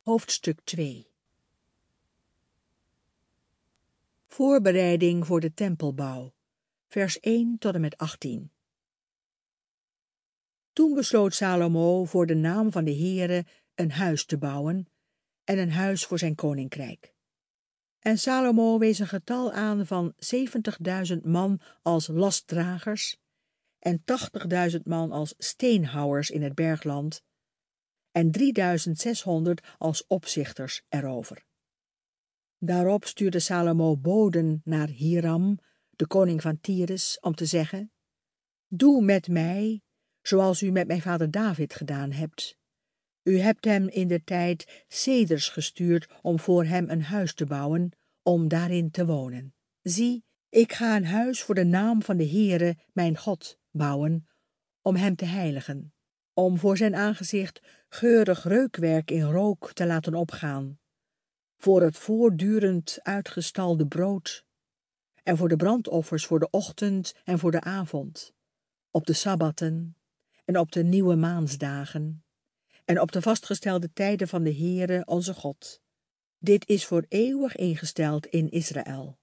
Hoofdstuk 2. Voorbereiding voor de tempelbouw, vers 1 tot en met 18. Toen besloot Salomo voor de naam van de Heere een huis te bouwen en een huis voor zijn koninkrijk. En Salomo wees een getal aan van 70.000 man als lastdragers en 80.000 man als steenhouwers in het bergland en 3.600 als opzichters erover. Daarop stuurde Salomo boden naar Hiram, de koning van Tyrus, om te zeggen: Doe met mij, zoals u met mijn vader David gedaan hebt. U hebt hem in de tijd ceders gestuurd om voor hem een huis te bouwen, om daarin te wonen. Zie, ik ga een huis voor de naam van de Heere, mijn God, bouwen, om hem te heiligen, om voor zijn aangezicht geurig reukwerk in rook te laten opgaan, voor het voortdurend uitgestalde brood en voor de brandoffers voor de ochtend en voor de avond, op de sabbatten en op de nieuwe maansdagen en op de vastgestelde tijden van de Heere onze God. Dit is voor eeuwig ingesteld in Israël.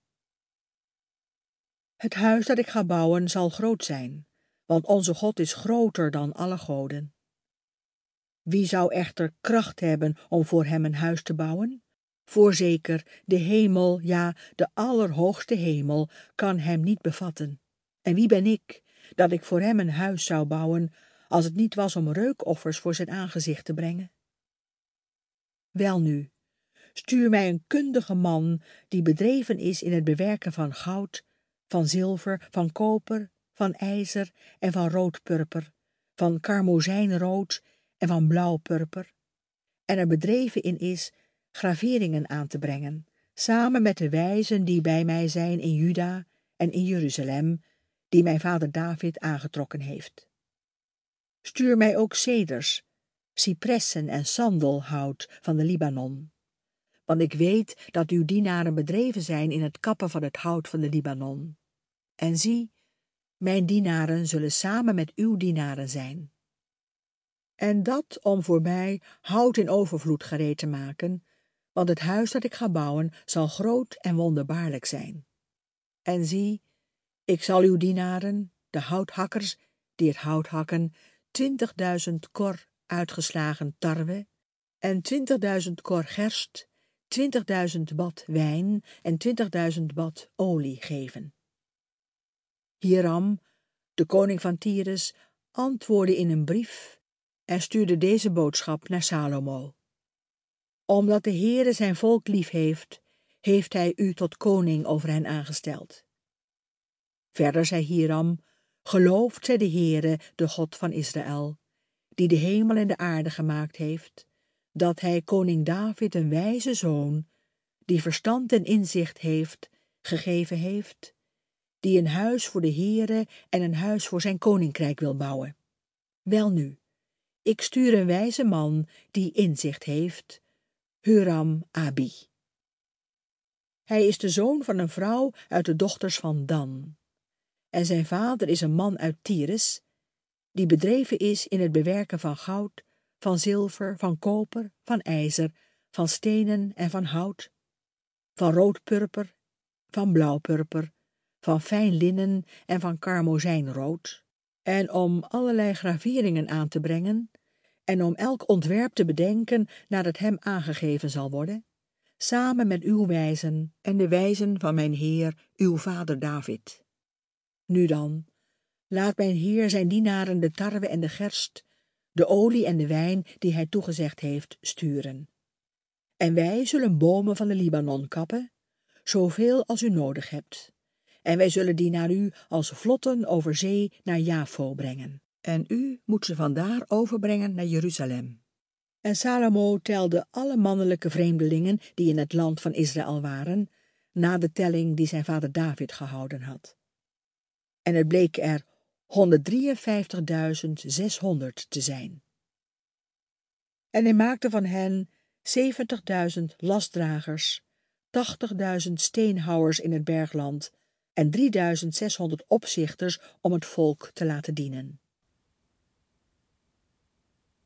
Het huis dat ik ga bouwen zal groot zijn, want onze God is groter dan alle goden. Wie zou echter kracht hebben om voor hem een huis te bouwen? Voorzeker, de hemel, ja, de allerhoogste hemel, kan hem niet bevatten. En wie ben ik, dat ik voor hem een huis zou bouwen, als het niet was om reukoffers voor zijn aangezicht te brengen? Welnu, stuur mij een kundige man, die bedreven is in het bewerken van goud, van zilver, van koper, van ijzer en van roodpurper, van karmozijnrood en van blauwpurper, en er bedreven in is graveringen aan te brengen, samen met de wijzen die bij mij zijn in Juda en in Jeruzalem, die mijn vader David aangetrokken heeft. Stuur mij ook ceders, cipressen en sandelhout van de Libanon, want ik weet dat uw dienaren bedreven zijn in het kappen van het hout van de Libanon. En zie, mijn dienaren zullen samen met uw dienaren zijn. En dat om voor mij hout in overvloed gereed te maken, want het huis dat ik ga bouwen zal groot en wonderbaarlijk zijn. En zie, ik zal uw dienaren, de houthakkers die het hout hakken, 20.000 kor uitgeslagen tarwe en 20.000 kor gerst, 20.000 bad wijn en 20.000 bad olie geven. Hiram, de koning van Tyrus, antwoordde in een brief en stuurde deze boodschap naar Salomo. Omdat de Heere zijn volk lief heeft, heeft hij u tot koning over hen aangesteld. Verder zei Hiram: Geloofd zij de Heere, de God van Israël, die de hemel en de aarde gemaakt heeft, dat hij koning David een wijze zoon, die verstand en inzicht heeft, gegeven heeft, die een huis voor de Heere en een huis voor zijn koninkrijk wil bouwen. Welnu, ik stuur een wijze man die inzicht heeft, Huram-Abi. Hij is de zoon van een vrouw uit de dochters van Dan. En zijn vader is een man uit Tyrus, die bedreven is in het bewerken van goud, van zilver, van koper, van ijzer, van stenen en van hout, van roodpurper, van blauwpurper, van fijn linnen en van karmozijnrood, en om allerlei graveringen aan te brengen, en om elk ontwerp te bedenken naar het hem aangegeven zal worden, samen met uw wijzen en de wijzen van mijn heer, uw vader David. Nu dan, laat mijn heer zijn dienaren de tarwe en de gerst, de olie en de wijn die hij toegezegd heeft, sturen. En wij zullen bomen van de Libanon kappen, zoveel als u nodig hebt. En wij zullen die naar u als vlotten over zee naar Jafo brengen. En u moet ze vandaar overbrengen naar Jeruzalem. En Salomo telde alle mannelijke vreemdelingen die in het land van Israël waren, na de telling die zijn vader David gehouden had. En het bleek er 153.600 te zijn. En hij maakte van hen 70.000 lastdragers, 80.000 steenhouwers in het bergland en 3.600 opzichters om het volk te laten dienen.